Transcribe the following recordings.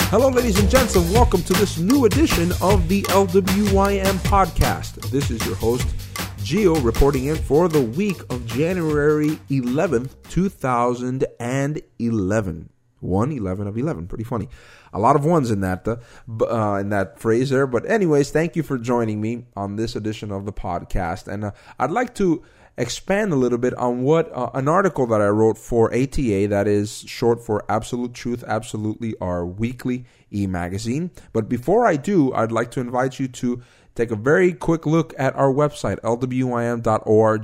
Hello, ladies and gents, and welcome to this new edition of the LWYM podcast. This is your host, Gio, reporting in for the week of January 11th, 2011. 1/11 of 11, pretty funny. A lot of ones in that phrase there. But anyways, thank you for joining me on this edition of the podcast. And I'd like to expand a little bit on what an article that I wrote for ATA, that is short for Absolute Truth, Absolutely, our weekly e-magazine. But before I do, I'd like to invite you to take a very quick look at our website, lwym.org,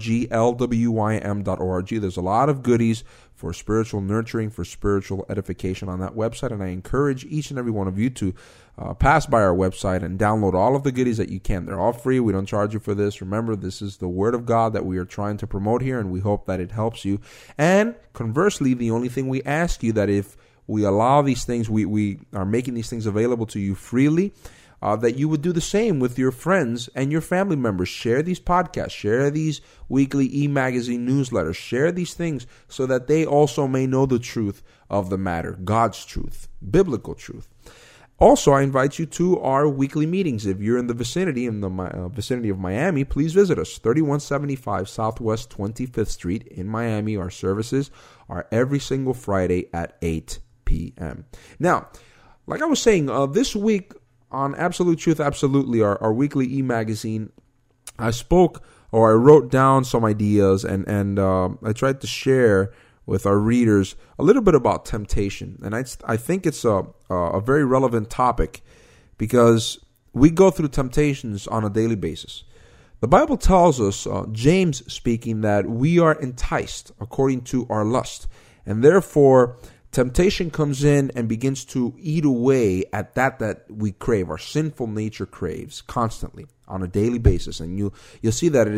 lwym.org. There's a lot of goodies for spiritual nurturing, for spiritual edification on that website, and I encourage each and every one of you to pass by our website and download all of the goodies that you can. They're all free. We don't charge you for this. Remember, this is the Word of God that we are trying to promote here, and we hope that it helps you. And conversely, the only thing we ask you, that if we allow these things, we are making these things available to you freely, that you would do the same with your friends and your family members. Share these podcasts, share these weekly e-magazine newsletters, share these things so that they also may know the truth of the matter, God's truth, biblical truth. Also, I invite you to our weekly meetings. If you're in the vicinity, of Miami, please visit us, 3175 Southwest 25th Street in Miami. Our services are every single Friday at 8 p.m. Now, like I was saying, this week, on Absolute Truth, Absolutely, our weekly e-magazine, I wrote down some ideas and I tried to share with our readers a little bit about temptation. And I think it's a very relevant topic because we go through temptations on a daily basis. The Bible tells us, James speaking, that we are enticed according to our lust, and therefore temptation comes in and begins to eat away at that we crave. Our sinful nature craves constantly on a daily basis, and you'll see that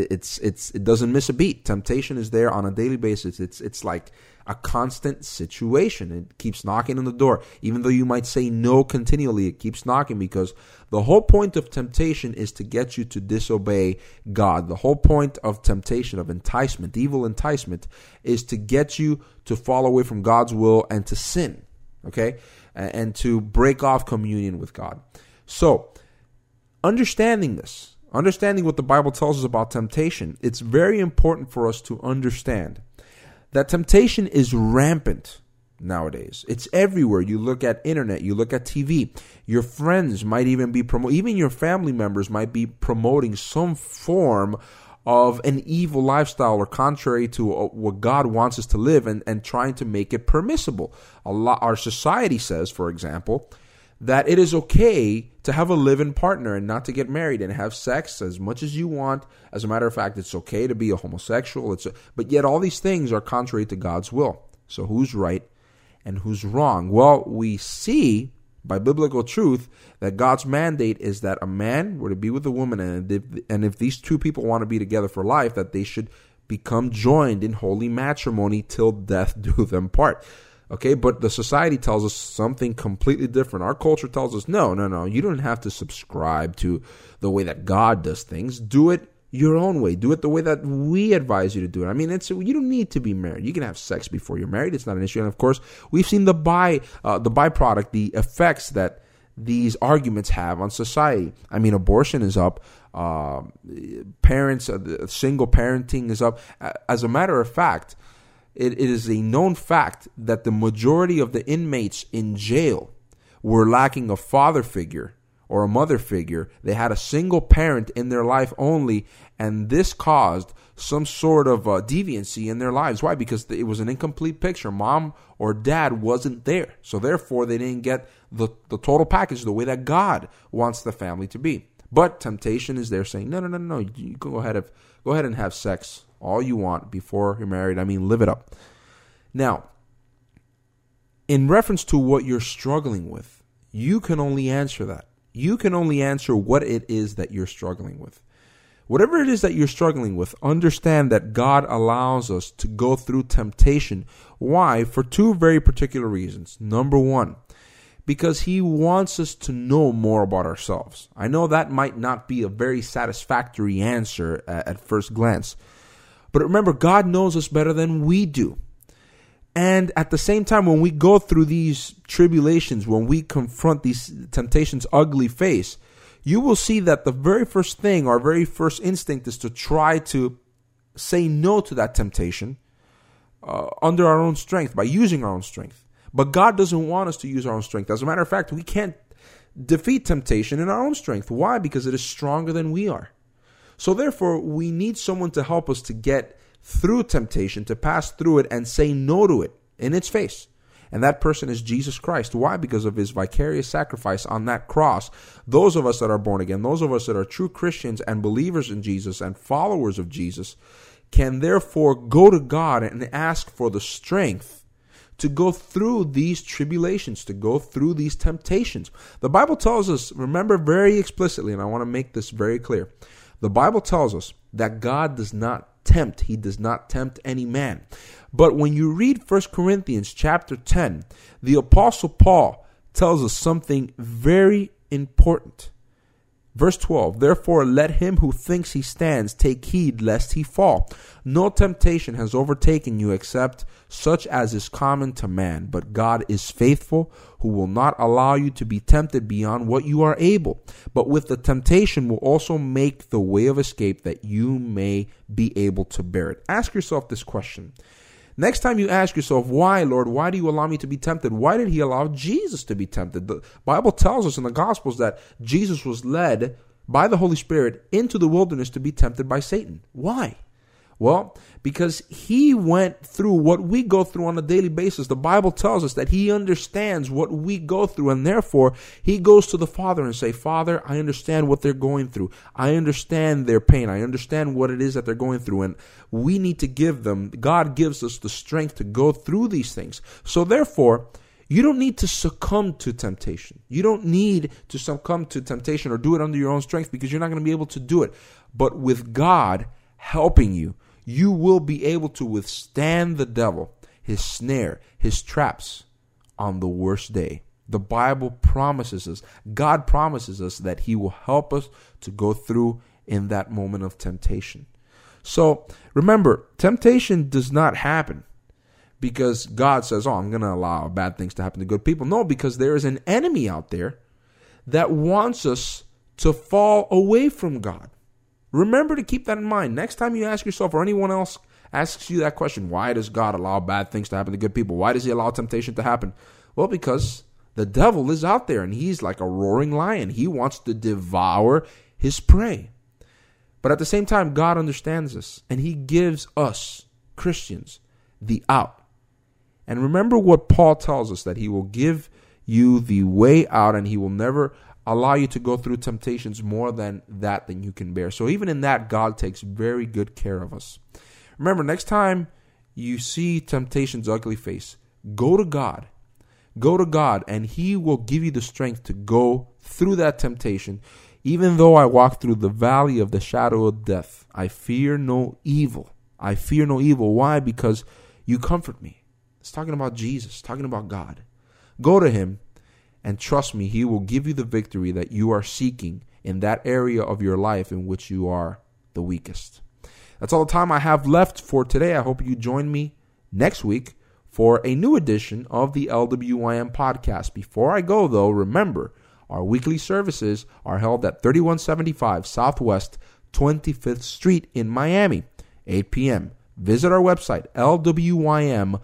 it doesn't miss a beat. Temptation is there on a daily basis. It's like a constant situation. It keeps knocking on the door, even though you might say no continually. It keeps knocking because the whole point of temptation is to get you to disobey God. The whole point of temptation, of enticement, evil enticement, is to get you to fall away from God's will and to sin, okay, and to break off communion with God. So, understanding what the Bible tells us about temptation, it's very important for us to understand that temptation is rampant nowadays. It's everywhere. You look at internet, you look at TV. Your friends might even be even your family members might be promoting some form of an evil lifestyle or contrary to what God wants us to live, and trying to make it permissible. Our society says, for example, that it is okay to have a live-in partner and not to get married and have sex as much as you want. As a matter of fact, it's okay to be a homosexual. But yet all these things are contrary to God's will. So who's right and who's wrong? Well, we see by biblical truth that God's mandate is that a man were to be with a woman, and if these two people want to be together for life, that they should become joined in holy matrimony till death do them part. Okay, but the society tells us something completely different. Our culture tells us, no, you don't have to subscribe to the way that God does things. Do it your own way. Do it the way that we advise you to do it. I mean, you don't need to be married. You can have sex before you're married. It's not an issue. And of course, we've seen the byproduct, the effects that these arguments have on society. I mean, abortion is up. Single parenting is up. As a matter of fact, it is a known fact that the majority of the inmates in jail were lacking a father figure or a mother figure. They had a single parent in their life only, and this caused some sort of deviancy in their lives. Why? Because it was an incomplete picture. Mom or dad wasn't there, so therefore they didn't get the total package the way that God wants the family to be. But temptation is there saying, no, you can go ahead and have sex all you want before you're married. I mean, live it up. Now, in reference to what you're struggling with, you can only answer that. You can only answer what it is that you're struggling with. Whatever it is that you're struggling with, understand that God allows us to go through temptation. Why? For two very particular reasons. Number one, because He wants us to know more about ourselves. I know that might not be a very satisfactory answer at first glance. But remember, God knows us better than we do. And at the same time, when we go through these tribulations, when we confront these temptations ugly face, you will see that the very first thing, our very first instinct is to try to say no to that temptation under our own strength, by using our own strength. But God doesn't want us to use our own strength. As a matter of fact, we can't defeat temptation in our own strength. Why? Because it is stronger than we are. So therefore, we need someone to help us to get through temptation, to pass through it and say no to it in its face. And that person is Jesus Christ. Why? Because of his vicarious sacrifice on that cross. Those of us that are born again, those of us that are true Christians and believers in Jesus and followers of Jesus, can therefore go to God and ask for the strength to go through these tribulations, to go through these temptations. The Bible tells us, remember very explicitly, and I want to make this very clear, the Bible tells us that God does not tempt. He does not tempt any man. But when you read 1 Corinthians chapter 10, the Apostle Paul tells us something very important. Verse 12, therefore let him who thinks he stands take heed lest he fall. No temptation has overtaken you except such as is common to man. But God is faithful, who will not allow you to be tempted beyond what you are able. But with the temptation will also make the way of escape that you may be able to bear it. Ask yourself this question. Next time you ask yourself, why, Lord, why do you allow me to be tempted? Why did he allow Jesus to be tempted? The Bible tells us in the Gospels that Jesus was led by the Holy Spirit into the wilderness to be tempted by Satan. Why? Well, because he went through what we go through on a daily basis. The Bible tells us that he understands what we go through, and therefore he goes to the Father and say, Father, I understand what they're going through. I understand their pain. I understand what it is that they're going through, and we need to give them, God gives us the strength to go through these things. So therefore, you don't need to succumb to temptation. You don't need to succumb to temptation or do it under your own strength, because you're not going to be able to do it. But with God helping you, you will be able to withstand the devil, his snare, his traps on the worst day. The Bible promises us, God promises us that he will help us to go through in that moment of temptation. So remember, temptation does not happen because God says, I'm going to allow bad things to happen to good people. No, because there is an enemy out there that wants us to fall away from God. Remember to keep that in mind. Next time you ask yourself, or anyone else asks you that question, why does God allow bad things to happen to good people? Why does he allow temptation to happen? Well, because the devil is out there and he's like a roaring lion. He wants to devour his prey. But at the same time, God understands this, and he gives us, Christians, the out. And remember what Paul tells us, that he will give you the way out, and he will never allow you to go through temptations more than you can bear. So even in that, God takes very good care of us. Remember, next time you see temptation's ugly face, go to God. Go to God, and he will give you the strength to go through that temptation. Even though I walk through the valley of the shadow of death, I fear no evil. I fear no evil. Why? Because you comfort me. It's talking about Jesus, talking about God. Go to him. And trust me, he will give you the victory that you are seeking in that area of your life in which you are the weakest. That's all the time I have left for today. I hope you join me next week for a new edition of the LWYM podcast. Before I go, though, remember, our weekly services are held at 3175 Southwest 25th Street in Miami, 8 p.m. Visit our website, lwym.org,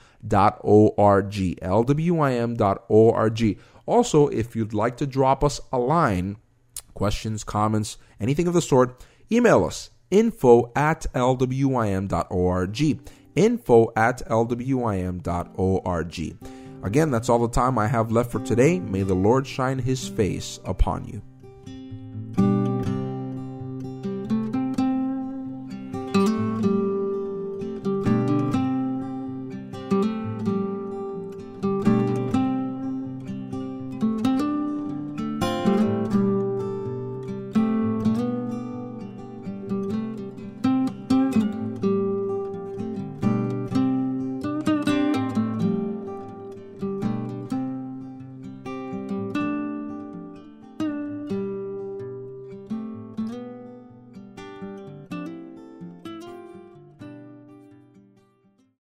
lwym.org. Also, if you'd like to drop us a line, questions, comments, anything of the sort, email us, info@lwym.org, info@lwym.org. Again, that's all the time I have left for today. May the Lord shine his face upon you.